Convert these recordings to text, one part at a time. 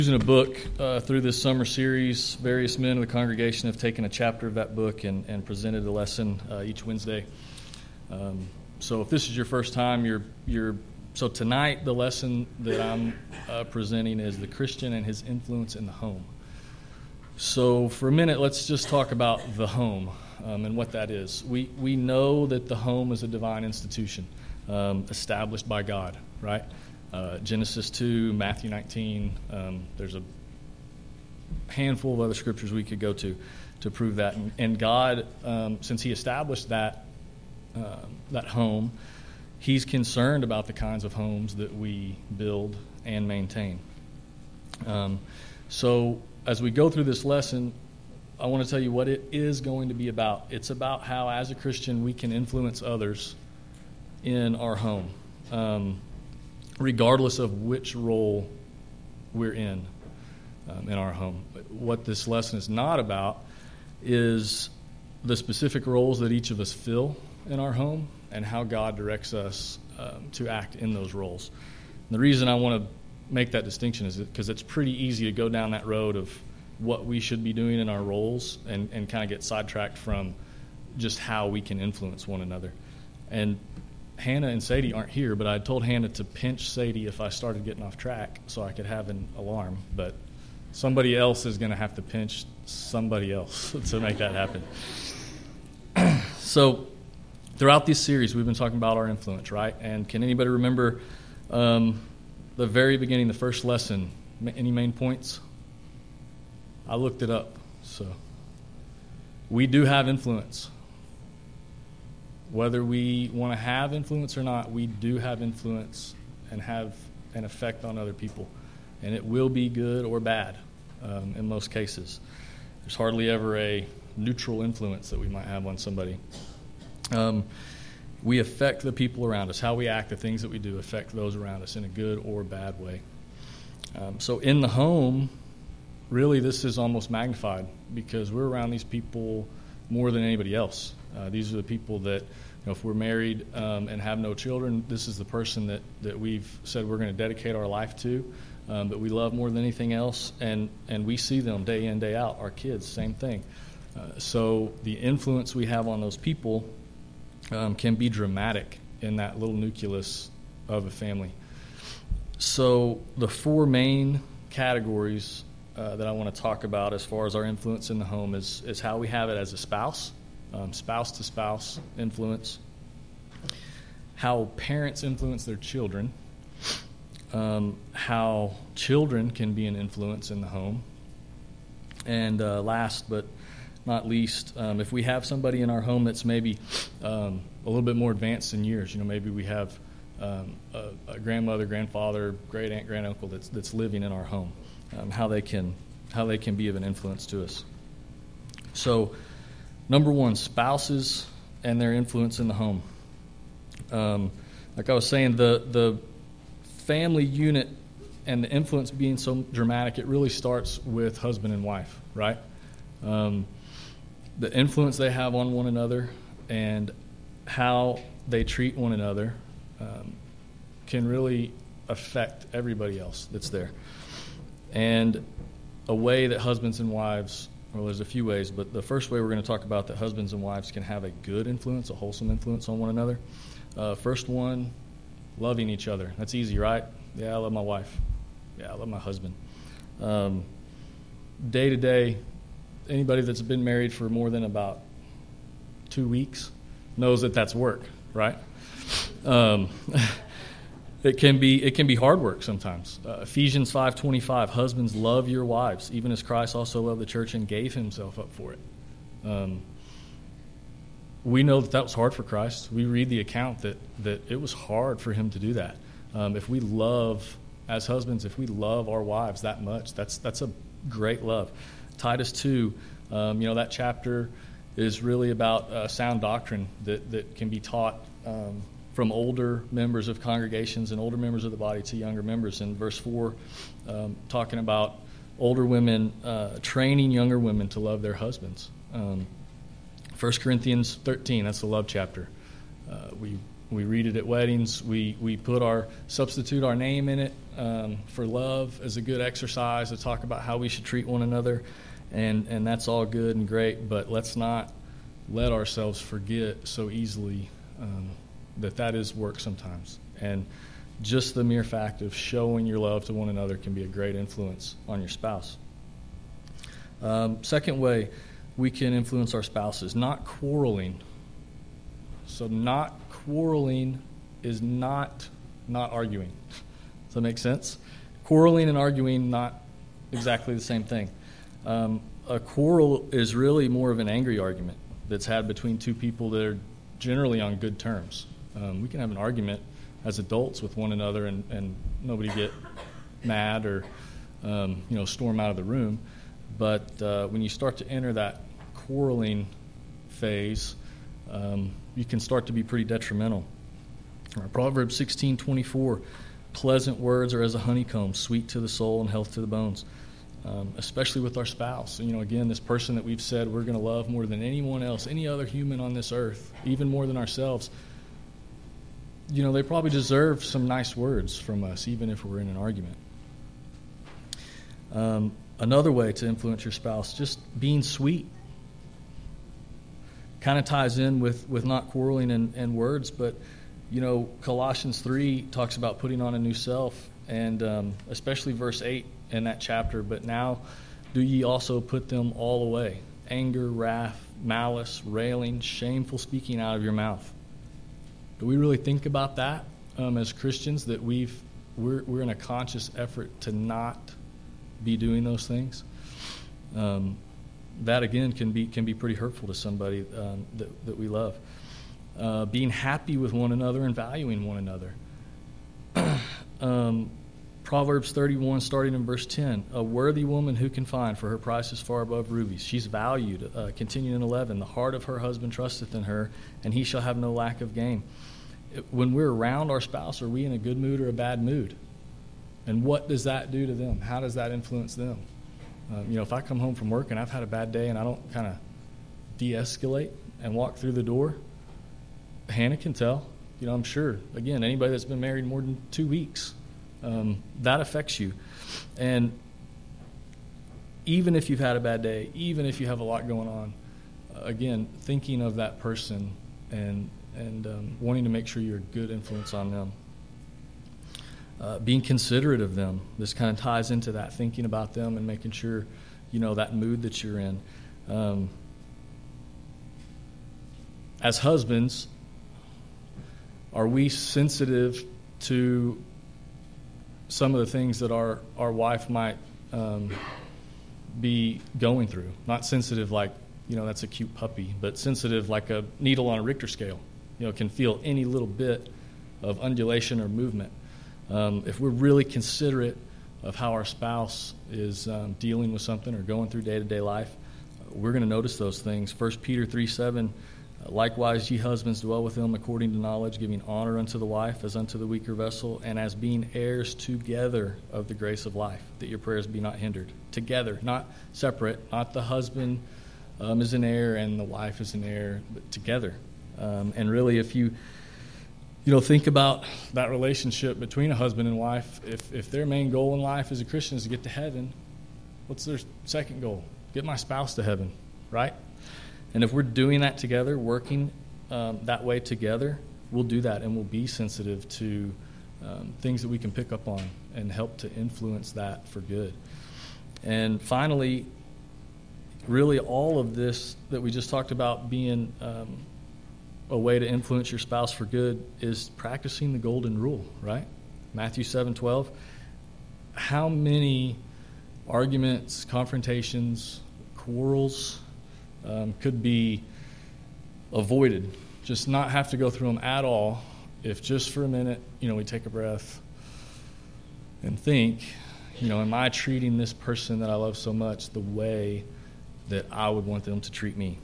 Using a book through this summer series. Various men of the congregation have taken a chapter of that book and presented a lesson each Wednesday. So if this is your first time, so tonight the lesson that I'm presenting is the Christian and his influence in the home. So for a minute, let's just talk about the home and what that is. We know that the home is a divine institution established by God, right? Genesis 2, Matthew 19, there's a handful of other scriptures we could go to prove that. And God, since He established that home, He's concerned about the kinds of homes that we build and maintain. So as we go through this lesson, I want to tell you what it is going to be about. It's about how, as a Christian, we can influence others in our home. Regardless of which role we're in our home. What this lesson is not about is the specific roles that each of us fill in our home and how God directs us to act in those roles. And the reason I want to make that distinction is because it's pretty easy to go down that road of what we should be doing in our roles and kind of get sidetracked from just how we can influence one another. And Hannah and Sadie aren't here, but I told Hannah to pinch Sadie if I started getting off track so I could have an alarm. But somebody else is going to have to pinch somebody else to make that happen. So throughout this series, we've been talking about our influence, right? And can anybody remember the very beginning, the first lesson? Any main points? I looked it up. So we do have influence. Whether we want to have influence or not, we do have influence and have an effect on other people. And it will be good or bad in most cases. There's hardly ever a neutral influence that we might have on somebody. We affect the people around us. How we act, the things that we do affect those around us in a good or bad way. So in the home, really this is almost magnified because we're around these people more than anybody else. These are the people that, if we're married and have no children, this is the person that we've said we're going to dedicate our life to, that we love more than anything else, and we see them day in, day out. Our kids, same thing. So the influence we have on those people can be dramatic in that little nucleus of a family. So the four main categories that I want to talk about as far as our influence in the home is how we have it as a spouse. Spouse-to-spouse influence, how parents influence their children, how children can be an influence in the home, and last but not least, if we have somebody in our home that's maybe a little bit more advanced in years, maybe we have a grandmother, grandfather, great aunt, grand uncle that's living in our home, how they can be of an influence to us. So, number one, spouses and their influence in the home. Like I was saying, the family unit and the influence being so dramatic, it really starts with husband and wife, right? The influence they have on one another and how they treat one another can really affect everybody else that's there. And a way that husbands and wives, well, there's a few ways, but the first way we're going to talk about that husbands and wives can have a good influence, a wholesome influence on one another. First one, loving each other. That's easy, right? Yeah, I love my wife. Yeah, I love my husband. Day to day, anybody that's been married for more than about 2 weeks knows that that's work, right? It can be hard work sometimes. Ephesians 5:25, husbands, love your wives, even as Christ also loved the church and gave himself up for it. We know that was hard for Christ. We read the account that it was hard for him to do that. If we love, as husbands, if we love our wives that much, that's a great love. Titus 2, that chapter is really about sound doctrine that can be taught from older members of congregations and older members of the body to younger members. In verse 4, talking about older women training younger women to love their husbands. 1 Corinthians 13, that's the love chapter. We We read it at weddings. We substitute our name in it for love as a good exercise to talk about how we should treat one another, and that's all good and great. But let's not let ourselves forget so easily that is work sometimes. And just the mere fact of showing your love to one another can be a great influence on your spouse. Second way we can influence our spouses, not quarreling. So not quarreling is not arguing. Does that make sense? Quarreling and arguing, not exactly the same thing. A quarrel is really more of an angry argument that's had between two people that are generally on good terms. We can have an argument as adults with one another and nobody get mad or storm out of the room. But when you start to enter that quarreling phase, you can start to be pretty detrimental. Proverbs 16:24, pleasant words are as a honeycomb, sweet to the soul and health to the bones. Especially with our spouse. Again, this person that we've said we're going to love more than anyone else, any other human on this earth, even more than ourselves. They probably deserve some nice words from us, even if we're in an argument. Another way to influence your spouse, just being sweet. Kind of ties in with not quarreling and words, but Colossians 3 talks about putting on a new self, and especially verse 8 in that chapter. But now do ye also put them all away: anger, wrath, malice, railing, shameful speaking out of your mouth. Do we really think about that as Christians, that we're in a conscious effort to not be doing those things? That again can be pretty hurtful to somebody that we love. Being happy with one another and valuing one another. Proverbs 31, starting in verse 10, a worthy woman who can find, for her price is far above rubies. She's valued. Continuing in 11, the heart of her husband trusteth in her, and he shall have no lack of gain. When we're around our spouse, are we in a good mood or a bad mood? And what does that do to them? How does that influence them? If I come home from work and I've had a bad day and I don't kind of de-escalate and walk through the door, Hannah can tell. I'm sure, again, anybody that's been married more than 2 weeks, that affects you. And even if you've had a bad day, even if you have a lot going on, again, thinking of that person and wanting to make sure you're a good influence on them. Being considerate of them. This kind of ties into that, thinking about them and making sure, that mood that you're in. As husbands, are we sensitive to some of the things that our wife might be going through? Not sensitive like, that's a cute puppy, but sensitive like a needle on a Richter scale. Can feel any little bit of undulation or movement. If we're really considerate of how our spouse is dealing with something or going through day-to-day life, we're going to notice those things. 1 Peter 3:7, likewise ye husbands dwell with them according to knowledge, giving honor unto the wife as unto the weaker vessel, and as being heirs together of the grace of life, that your prayers be not hindered. Together, not separate, not the husband is an heir and the wife is an heir, but together. And really, if you think about that relationship between a husband and wife, if their main goal in life as a Christian is to get to heaven, what's their second goal? Get my spouse to heaven, right? And if we're doing that together, working that way together, we'll do that, and we'll be sensitive to things that we can pick up on and help to influence that for good. And finally, really all of this that we just talked about being a way to influence your spouse for good is practicing the golden rule, right? Matthew 7:12. How many arguments, confrontations, quarrels could be avoided? Just not have to go through them at all if just for a minute, we take a breath and think, am I treating this person that I love so much the way that I would want them to treat me?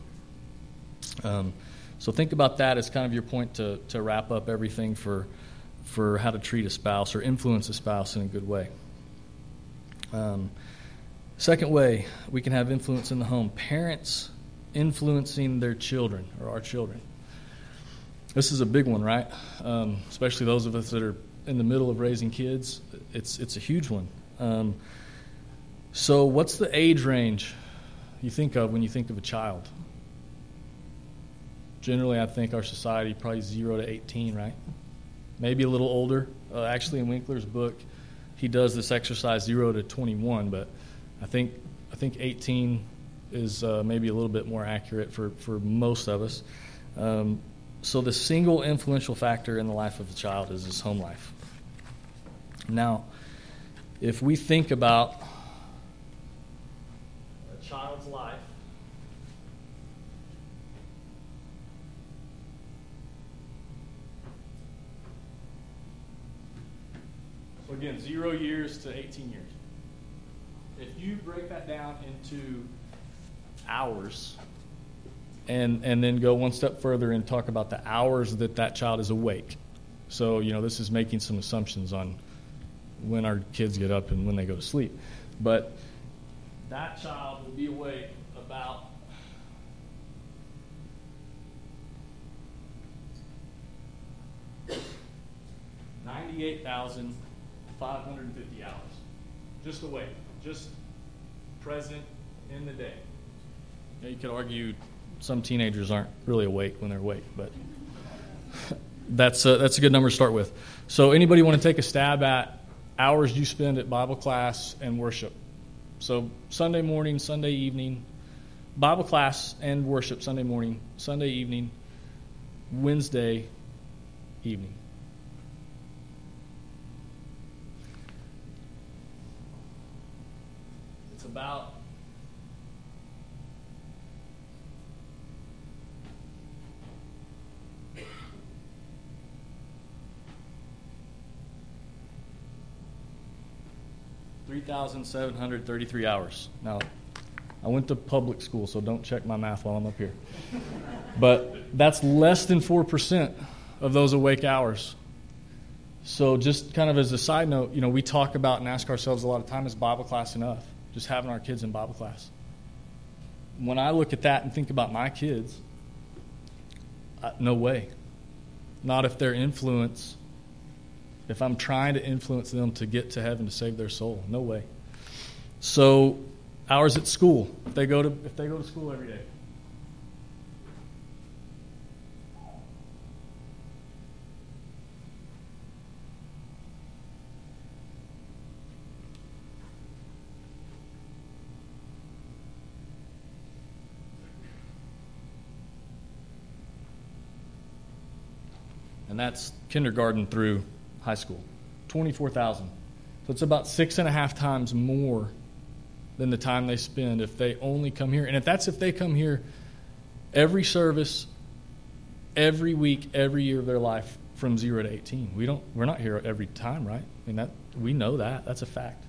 So think about that as kind of your point to wrap up everything for how to treat a spouse or influence a spouse in a good way. Second way we can have influence in the home, parents influencing their children or our children. This is a big one, right? Especially those of us that are in the middle of raising kids. It's a huge one. So what's the age range you think of when you think of a child? Generally, I think our society probably 0 to 18, right? Maybe a little older. Actually, in Winkler's book, he does this exercise 0 to 21, but I think 18 is maybe a little bit more accurate for most of us. So the single influential factor in the life of a child is his home life. Now, if we think about a child's life, so again, 0 years to 18 years. If you break that down into hours and then go one step further and talk about the hours that child is awake. So, this is making some assumptions on when our kids get up and when they go to sleep. But that child will be awake about 98,550 hours. Just awake, just present in the day. Now, you could argue some teenagers aren't really awake when they're awake, but that's a good number to start with. So anybody want to take a stab at hours you spend at Bible class and worship? So Sunday morning, Sunday evening, Bible class and worship Sunday morning, Sunday evening, Wednesday evening. It's about 3,733 hours. Now, I went to public school, so don't check my math while I'm up here. But that's less than 4% of those awake hours. So just kind of as a side note, we talk about and ask ourselves a lot of time, is Bible class enough? Just having our kids in Bible class. When I look at that and think about my kids, no way. Not if their influence, if I'm trying to influence them to get to heaven to save their soul. No way. So hours at school, if they go to school every day. And that's kindergarten through high school, 24,000. So it's about 6.5 times more than the time they spend if they only come here. And if they come here every service, every week, every year of their life from 0 to 18. We're not here every time, right? I mean, we know that. That's a fact.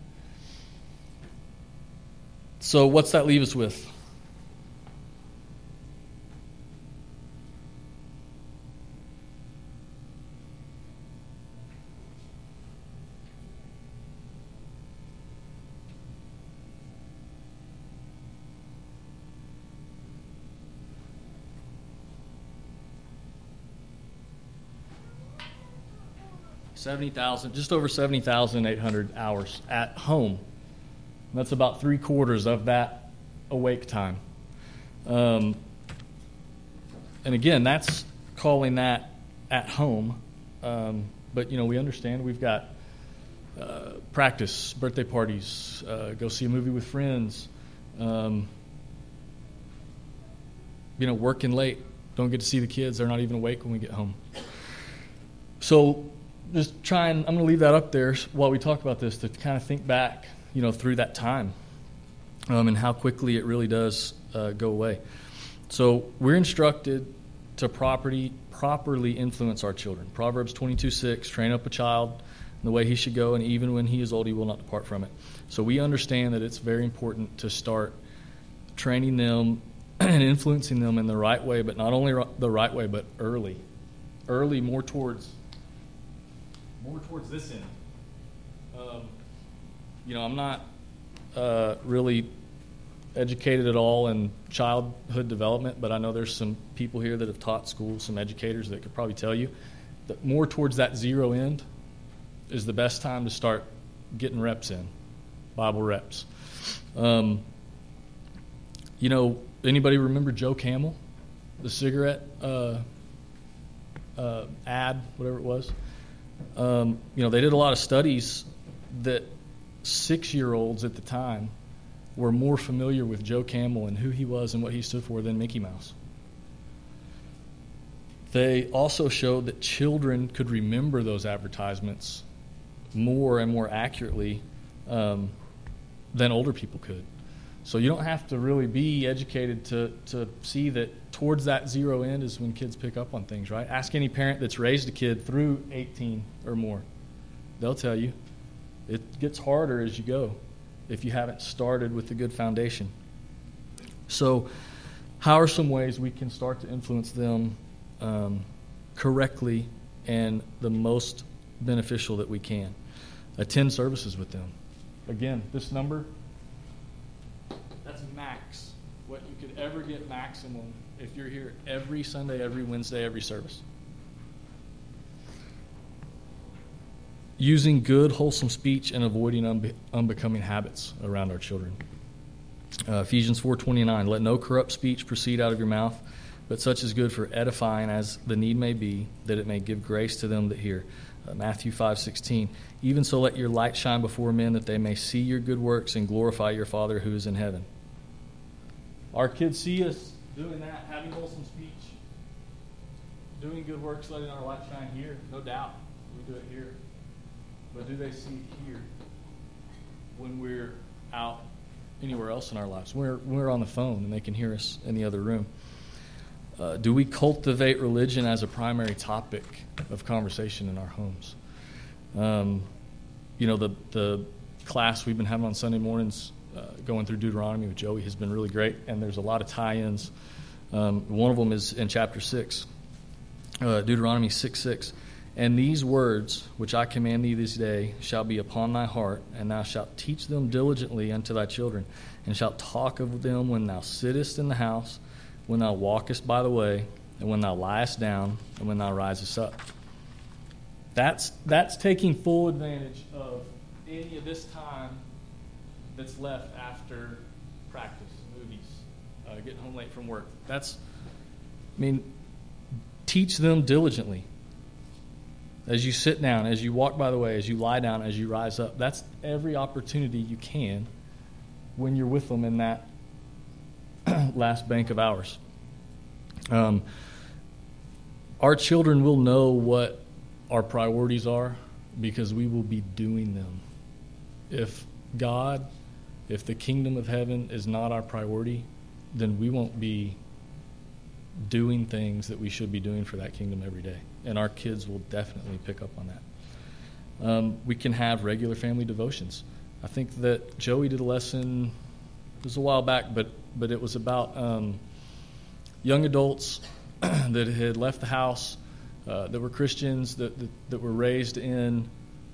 So what's that leave us with? Just over 70,800 hours at home. That's about 3/4 of that awake time. And again, that's calling that at home. But, we understand we've got practice, birthday parties, go see a movie with friends, working late. Don't get to see the kids. They're not even awake when we get home. So I'm going to leave that up there while we talk about this to kind of think back, through that time and how quickly it really does go away. So we're instructed to properly influence our children. Proverbs 22:6, train up a child in the way he should go, and even when he is old, he will not depart from it. So we understand that it's very important to start training them and influencing them in the right way, but not only the right way, but early, more towards this end. I'm not really educated at all in childhood development, but I know there's some people here that have taught school, some educators that could probably tell you that more towards that zero end is the best time to start getting reps in, Bible reps. Anybody remember Joe Camel, the cigarette ad, whatever it was? They did a lot of studies that 6-year-olds at the time were more familiar with Joe Camel and who he was and what he stood for than Mickey Mouse. They also showed that children could remember those advertisements more and more accurately than older people could. So you don't have to really be educated to see that towards that zero end is when kids pick up on things, right? Ask any parent that's raised a kid through 18 or more. They'll tell you. It gets harder as you go if you haven't started with a good foundation. So how are some ways we can start to influence them correctly and the most beneficial that we can? Attend services with them. Again, this number, that's max. What you could ever get maximum if you're here every Sunday, every Wednesday, every service. Using good, wholesome speech and avoiding unbecoming habits around our children. Ephesians 4:29, let no corrupt speech proceed out of your mouth, but such is good for edifying as the need may be, that it may give grace to them that hear. Matthew 5:16, even so let your light shine before men, that they may see your good works and glorify your Father who is in heaven. Our kids see us doing that, having wholesome speech, doing good works, letting our light shine here. No doubt, we do it here. But do they see it here when we're out anywhere else in our lives? We're on the phone and they can hear us in the other room. Do we cultivate religion as a primary topic of conversation in our homes? The class we've been having on Sunday mornings going through Deuteronomy with Joey has been really great, and there's a lot of tie-ins. One of them is in chapter 6, Deuteronomy 6:6. And these words, which I command thee this day, shall be upon thy heart, and thou shalt teach them diligently unto thy children, and shalt talk of them when thou sittest in the house, when thou walkest by the way, and when thou liest down, and when thou risest up. That's taking full advantage of any of this time that's left after practice, movies, getting home late from work. Teach them diligently. As you sit down, as you walk by the way, as you lie down, as you rise up. That's every opportunity you can when you're with them in that last bank of hours. Our children will know what our priorities are because we will be doing them. If the kingdom of heaven is not our priority, then we won't be doing things that we should be doing for that kingdom every day. And our kids will definitely pick up on that. We can have regular family devotions. I think that Joey did a lesson, it was a while back, but it was about young adults that had left the house, that were Christians, that were raised in,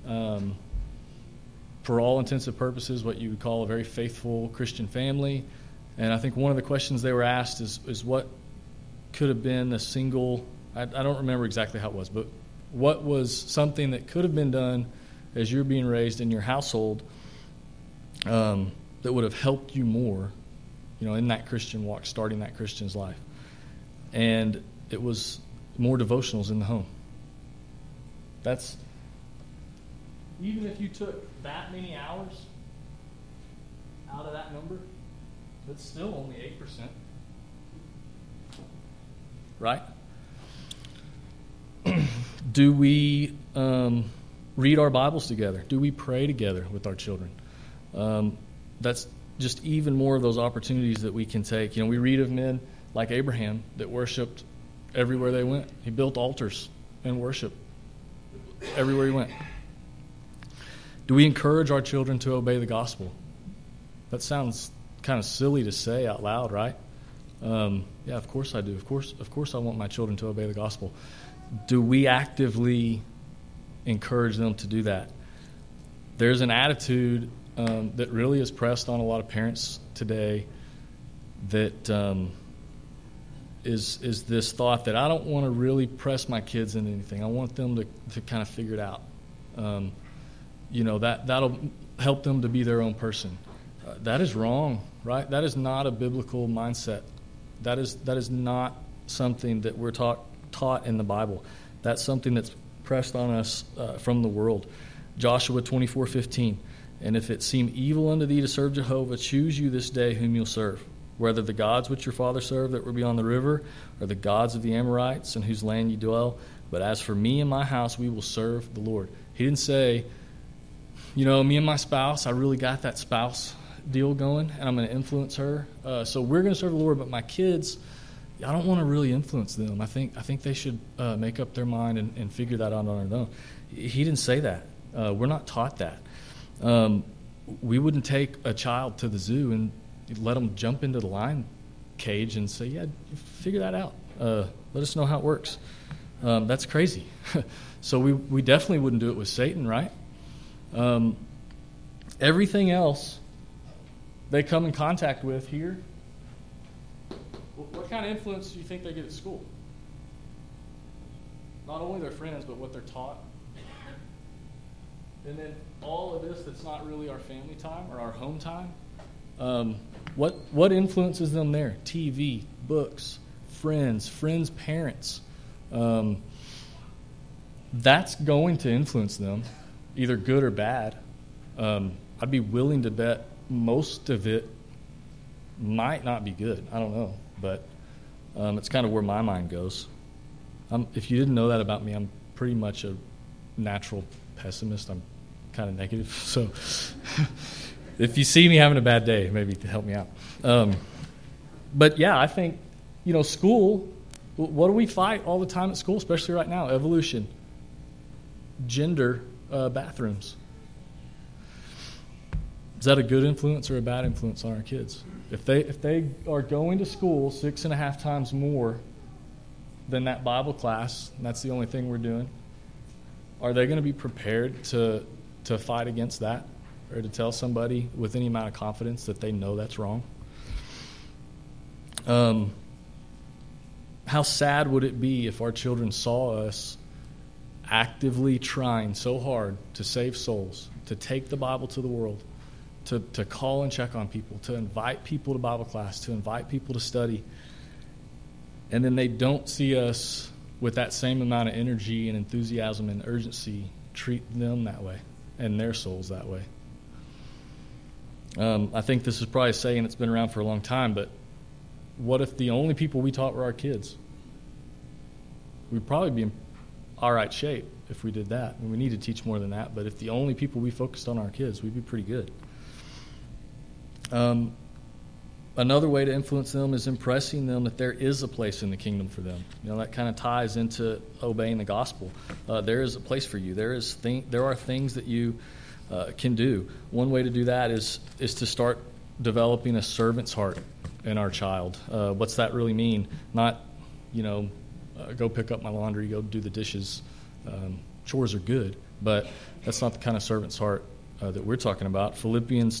for all intents and purposes, what you would call a very faithful Christian family. And I think one of the questions they were asked is what could have been a single, I don't remember exactly how it was, but what was something that could have been done as you're being raised in your household that would have helped you more, in that Christian walk, starting that Christian's life. And it was more devotionals in the home. That's, even if you took that many hours out of that number, it's still only 8%. Right? Do we read our Bibles together? Do we pray together with our children? That's just even more of those opportunities that we can take. We read of men like Abraham that worshiped everywhere they went. He built altars and worshiped everywhere he went. Do we encourage our children to obey the gospel? That sounds kind of silly to say out loud, right? Yeah, of course I do. Of course I want my children to obey the gospel. Do we actively encourage them to do that? There's an attitude that really is pressed on a lot of parents today that is this thought that I don't want to really press my kids into anything. I want them to kind of figure it out. That'll help them to be their own person. That is wrong, right? That is not a biblical mindset. That is not something that we're taught in the Bible. That's something that's pressed on us from the world. Joshua 24:15. And if it seem evil unto thee to serve Jehovah, choose you this day whom you'll serve, whether the gods which your father served that were beyond the river, or the gods of the Amorites in whose land ye dwell. But as for me and my house, we will serve the Lord. He didn't say, me and my spouse, I really got that spouse deal going, and I'm going to influence her. So we're going to serve the Lord, but my kids, I don't want to really influence them. I think they should make up their mind and figure that out on their own. He didn't say that. We're not taught that. We wouldn't take a child to the zoo and let them jump into the lion cage and say, yeah, figure that out. Let us know how it works. That's crazy. So we definitely wouldn't do it with Satan, right? Everything else they come in contact with here, what kind of influence do you think they get at school? Not only their friends, but what they're taught. And then all of this that's not really our family time or our home time. What influences them there? TV, books, friends, parents. That's going to influence them, either good or bad. I'd be willing to bet most of it might not be good. I don't know, but it's kind of where my mind goes. If you didn't know that about me, I'm pretty much a natural pessimist. I'm kind of negative. So if you see me having a bad day, maybe help me out. But yeah, I think, school, what do we fight all the time at school, especially right now? Evolution, gender, bathrooms. Is that a good influence or a bad influence on our kids? If they are going to school 6.5 times more than that Bible class, and that's the only thing we're doing, are they going to be prepared to fight against that, or to tell somebody with any amount of confidence that they know that's wrong? How sad would it be if our children saw us actively trying so hard to save souls, to take the Bible to the world, to call and check on people, to invite people to Bible class, to invite people to study, and then they don't see us with that same amount of energy and enthusiasm and urgency treat them that way and their souls that way? I think this is probably saying it's been around for a long time, but what if the only people we taught were our kids? We'd probably be in all right shape if we did that. And we need to teach more than that, but if the only people we focused on our kids, we'd be pretty good. Another way to influence them is impressing them that there is a place in the kingdom for them. That kind of ties into obeying the gospel. There is a place for you. There are things that you can do. One way to do that is to start developing a servant's heart in our child. What's that really mean? Not, go pick up my laundry, go do the dishes. Chores are good, but that's not the kind of servant's heart that we're talking about. Philippians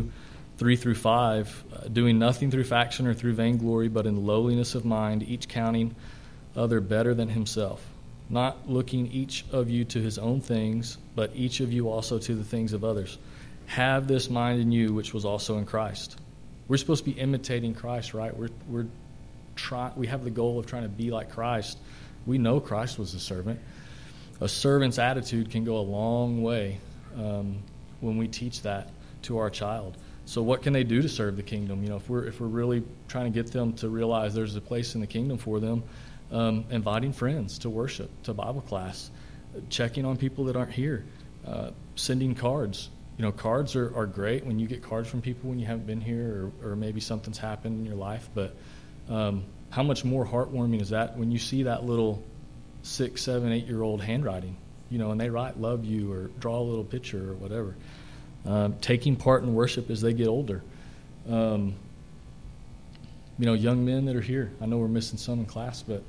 2:3-5, doing nothing through faction or through vainglory, but in lowliness of mind, each counting other better than himself, not looking each of you to his own things, but each of you also to the things of others. Have this mind in you, which was also in Christ. We're supposed to be imitating Christ, right? We have the goal of trying to be like Christ. We know Christ was a servant. A servant's attitude can go a long way when we teach that to our child. So what can they do to serve the kingdom? If we're really trying to get them to realize there's a place in the kingdom for them, inviting friends to worship, to Bible class, checking on people that aren't here, sending cards. Cards are great when you get cards from people when you haven't been here, or maybe something's happened in your life. But how much more heartwarming is that when you see that little 6, 7, 8-year-old handwriting, and they write "love you" or draw a little picture or whatever. Taking part in worship as they get older. Young men that are here. I know we're missing some in class, but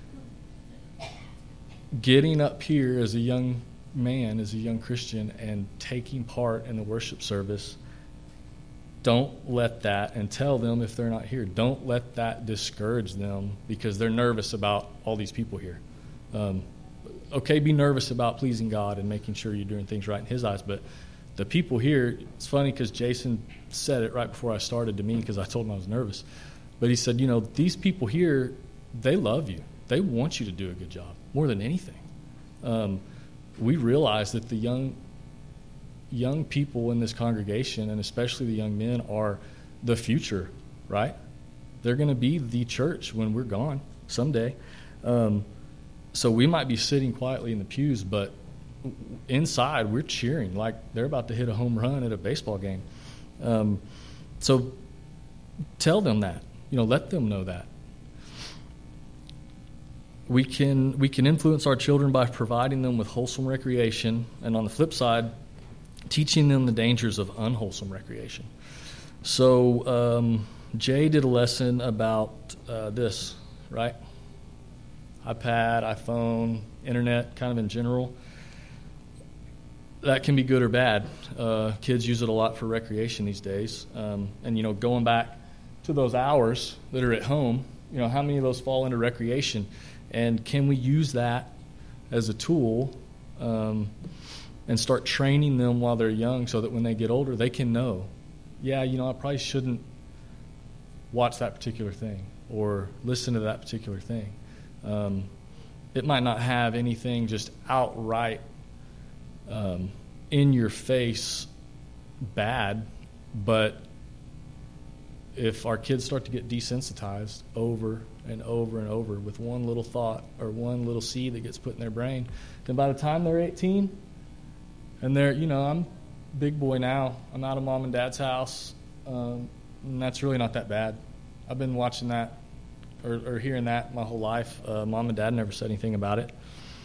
getting up here as a young man, as a young Christian, and taking part in the worship service don't let that, and tell them if they're not here, don't let that discourage them because they're nervous about all these people here. Okay, be nervous about pleasing God and making sure you're doing things right in His eyes, but the people here, it's funny because Jason said it right before I started to me because I told him I was nervous. But he said, these people here, they love you. They want you to do a good job more than anything. We realize that the young people in this congregation, and especially the young men, are the future, right? They're going to be the church when we're gone someday. So we might be sitting quietly in the pews, but inside we're cheering like they're about to hit a home run at a baseball game. So tell them that. Let them know that. We can influence our children by providing them with wholesome recreation, and on the flip side, teaching them the dangers of unwholesome recreation. So Jay did a lesson about this, right? iPad, iPhone, internet, kind of in general. That can be good or bad. Kids use it a lot for recreation these days. And going back to those hours that are at home, how many of those fall into recreation? And can we use that as a tool and start training them while they're young so that when they get older, they can know, I probably shouldn't watch that particular thing or listen to that particular thing. It might not have anything just outright in your face bad, but if our kids start to get desensitized over and over and over with one little thought or one little seed that gets put in their brain, then by the time they're 18 and they're, I'm big boy now, I'm out of mom and dad's house, and that's really not that bad. I've been watching that or hearing that my whole life. Mom and dad never said anything about it.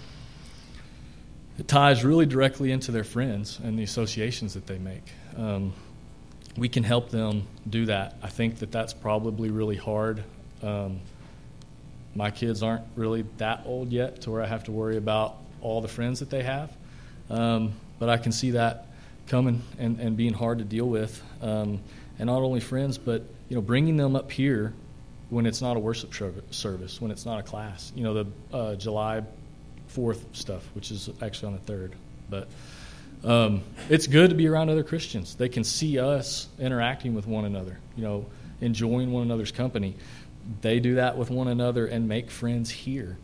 It ties really directly into their friends and the associations that they make. We can help them do that. I think that that's probably really hard. My kids aren't really that old yet to where I have to worry about all the friends that they have. But I can see that coming and being hard to deal with. And not only friends, but bringing them up here when it's not a worship service, when it's not a class. The July 4th stuff, which is actually on the 3rd. But it's good to be around other Christians. They can see us interacting with one another, enjoying one another's company. They do that with one another and make friends here.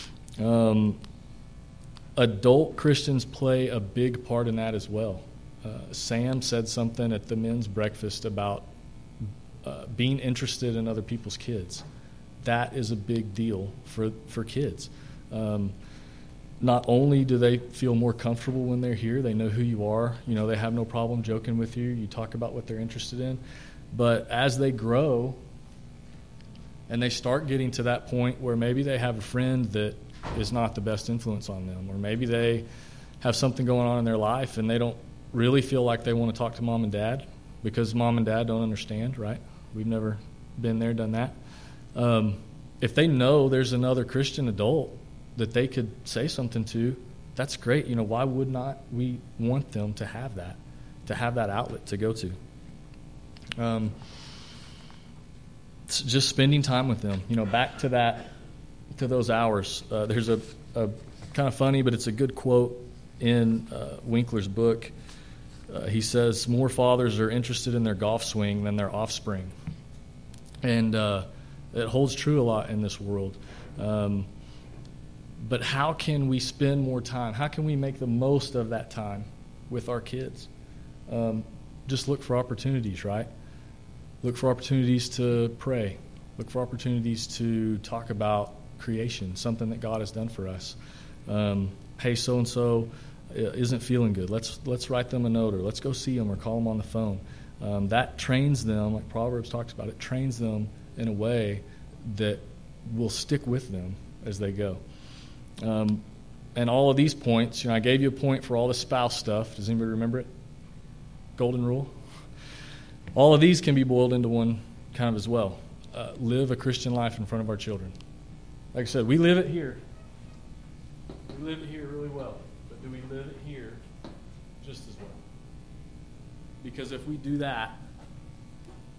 Adult Christians play a big part in that as well. Sam said something at the men's breakfast about being interested in other people's kids. That is a big deal for kids. Not only do they feel more comfortable when they're here, they know who you are, they have no problem joking with you, you talk about what they're interested in, but as they grow and they start getting to that point where maybe they have a friend that is not the best influence on them, or maybe they have something going on in their life and they don't really feel like they want to talk to mom and dad because mom and dad don't understand, right? We've never been there, done that. If they know there's another Christian adult that they could say something to, that's great. Why would not we want them to have that outlet to go to? Just spending time with them. Back to those hours. There's a kind of funny, but it's a good quote in Winkler's book. He says, more fathers are interested in their golf swing than their offspring. And it holds true a lot in this world. But how can we spend more time? How can we make the most of that time with our kids? Just look for opportunities, right? Look for opportunities to pray. Look for opportunities to talk about creation, something that God has done for us. Hey, so-and-so isn't feeling good. Let's write them a note, or let's go see them or call them on the phone. That trains them, like Proverbs talks about, it trains them in a way that will stick with them as they go. And all of these points, I gave you a point for all the spouse stuff. Does anybody remember it? Golden rule. All of these can be boiled into one kind of as well. Live a Christian life in front of our children. Like I said, we live it here. We live it here really well. But do we live it here just as well? Because if we do that,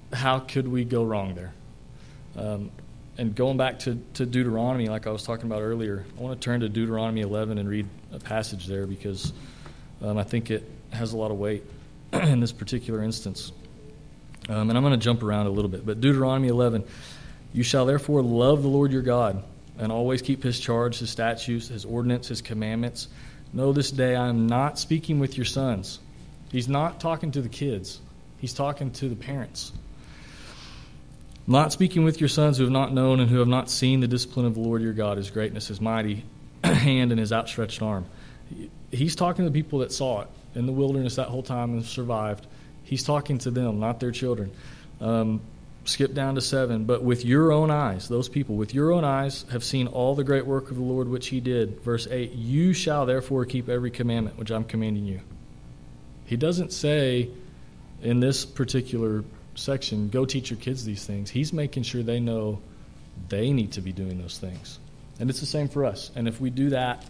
how could we go wrong there? And going back to Deuteronomy, like I was talking about earlier, I want to turn to Deuteronomy 11 and read a passage there because I think it has a lot of weight in this particular instance. And I'm going to jump around a little bit. But Deuteronomy 11, you shall therefore love the Lord your God and always keep his charge, his statutes, his ordinance, his commandments. Know this day I am not speaking with your sons. He's not talking to the kids. He's talking to the parents. Not speaking with your sons who have not known and who have not seen the discipline of the Lord your God, his greatness, his mighty hand, and his outstretched arm. He's talking to the people that saw it in the wilderness that whole time and survived. He's talking to them, not their children. Skip down to 7. But with your own eyes, those people, with your own eyes have seen all the great work of the Lord which he did. Verse 8, you shall therefore keep every commandment which I'm commanding you. He doesn't say in this particular section, go teach your kids these things. He's making sure they know they need to be doing those things. And it's the same for us. And if we do that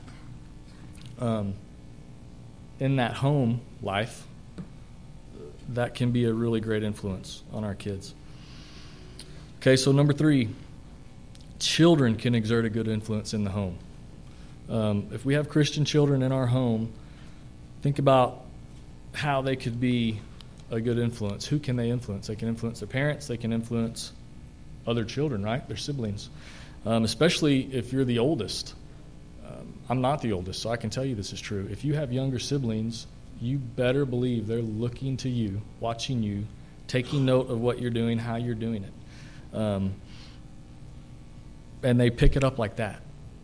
in that home life, that can be a really great influence on our kids. Okay, so number 3, children can exert a good influence in the home. If we have Christian children in our home, think about how they could be a good influence. Who can they influence? They can influence their parents. They can influence other children, right? Their siblings. Especially if you're the oldest. I'm not the oldest, so I can tell you this is true. If you have younger siblings, you better believe they're looking to you, watching you, taking note of what you're doing, how you're doing it. And they pick it up like that.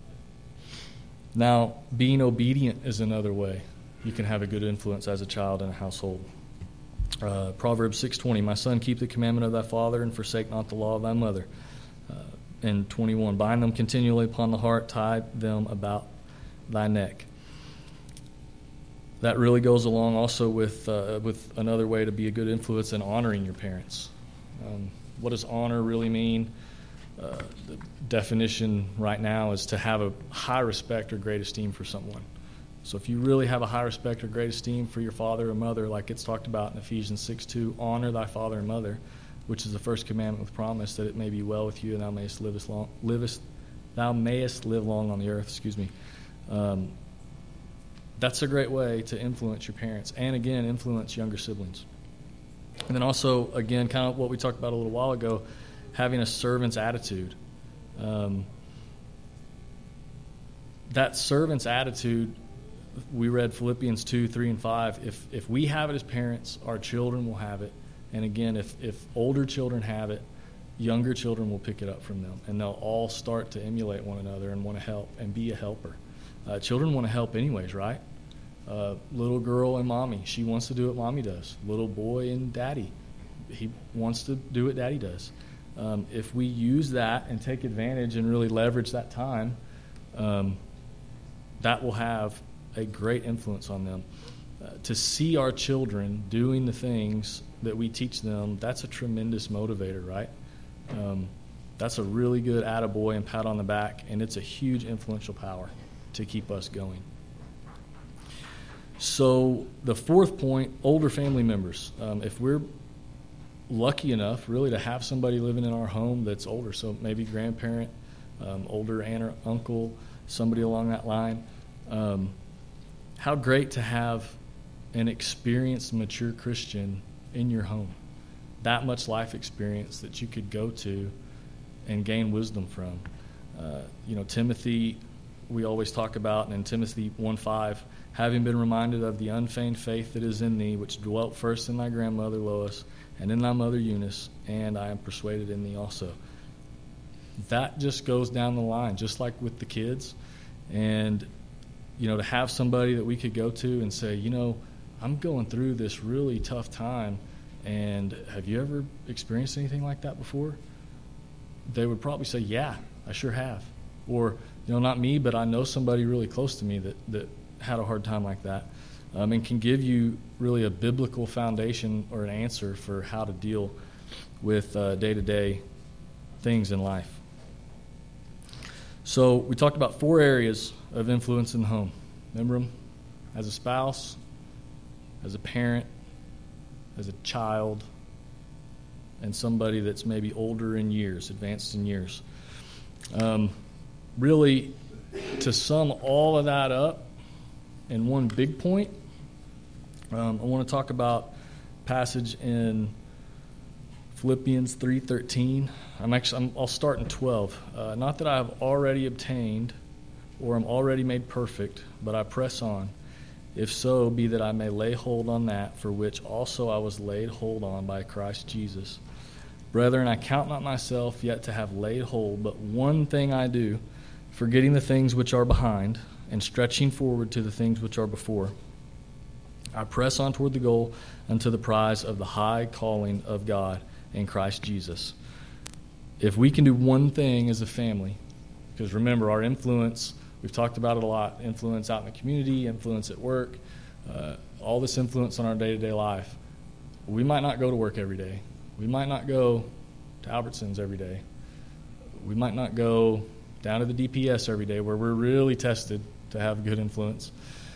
Now, being obedient is another way you can have a good influence as a child in a household. Proverbs 6:20, my son, keep the commandment of thy father and forsake not the law of thy mother. And 21, bind them continually upon the heart, tie them about thy neck. That really goes along also with another way to be a good influence in honoring your parents. What does honor really mean? The definition right now is to have a high respect or great esteem for someone. So if you really have a high respect or great esteem for your father or mother, like it's talked about in Ephesians 6:2, honor thy father and mother, which is the first commandment with promise that it may be well with you and thou mayest live long on the earth. That's a great way to influence your parents and, again, influence younger siblings. And then also, again, kind of what we talked about a little while ago, having a servant's attitude. That servant's attitude, we read Philippians 2, 3, and 5. If we have it as parents, our children will have it. And again, if older children have it, younger children will pick it up from them. And they'll all start to emulate one another and want to help and be a helper. Children want to help anyways, right? Little girl and mommy, she wants to do what mommy does. Little boy and daddy, he wants to do what daddy does. If we use that and take advantage and really leverage that time, that will have a great influence on them. To see our children doing the things that we teach them, that's a tremendous motivator, right? That's a really good attaboy and pat on the back, and it's a huge influential power to keep us going. So the 4th point, older family members. If we're lucky enough really to have somebody living in our home that's older, so maybe grandparent, older aunt or uncle, somebody along that line, how great to have an experienced, mature Christian in your home. That much life experience that you could go to and gain wisdom from. Timothy, we always talk about, and in Timothy 1:5, having been reminded of the unfeigned faith that is in thee, which dwelt first in thy grandmother Lois, and in thy mother Eunice, and I am persuaded in thee also. That just goes down the line, just like with the kids. And, to have somebody that we could go to and say, I'm going through this really tough time, and have you ever experienced anything like that before? They would probably say, yeah, I sure have. Or, not me, but I know somebody really close to me that had a hard time like that, and can give you really a biblical foundation or an answer for how to deal with day-to-day things in life. So we talked about 4 areas of influence in the home. Remember them? As a spouse, as a parent, as a child, and somebody that's maybe older in years, advanced in years. Really, to sum all of that up in one big point, I want to talk about passage in Philippians 3:13. I'll start in 12. Not that I have already obtained or am already made perfect, but I press on. If so, be that I may lay hold on that for which also I was laid hold on by Christ Jesus. Brethren, I count not myself yet to have laid hold, but one thing I do, forgetting the things which are behind and stretching forward to the things which are before. I press on toward the goal unto the prize of the high calling of God in Christ Jesus. If we can do one thing as a family, because remember, our influence, we've talked about it a lot, influence out in the community, influence at work, all this influence on our day-to-day life. We might not go to work every day. We might not go to Albertsons every day. We might not go down to the DPS every day where we're really tested to have good influence.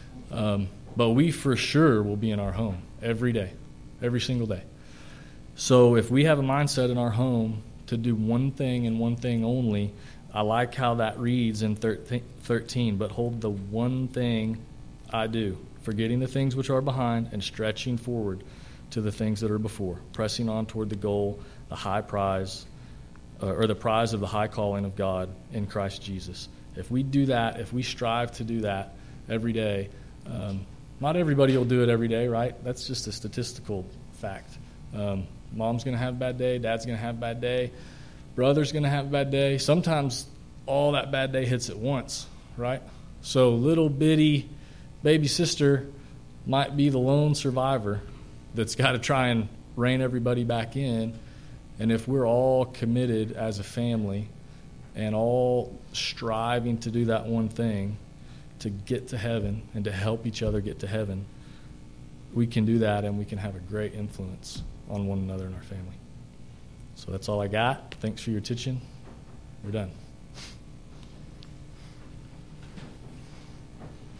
But we for sure will be in our home every day, every single day. So if we have a mindset in our home to do one thing and one thing only, I like how that reads in 13, but hold the one thing I do, forgetting the things which are behind and stretching forward to the things that are before, pressing on toward the goal, the high prize, or the prize of the high calling of God in Christ Jesus. If we do that, if we strive to do that every day, not everybody will do it every day, right? That's just a statistical fact. Mom's going to have a bad day. Dad's going to have a bad day. Brother's going to have a bad day. Sometimes all that bad day hits at once, right? So little bitty baby sister might be the lone survivor that's got to try and rein everybody back in. And if we're all committed as a family and all striving to do that one thing, to get to heaven and to help each other get to heaven, we can do that and we can have a great influence on one another in our family. So that's all I got. Thanks for your attention. We're done.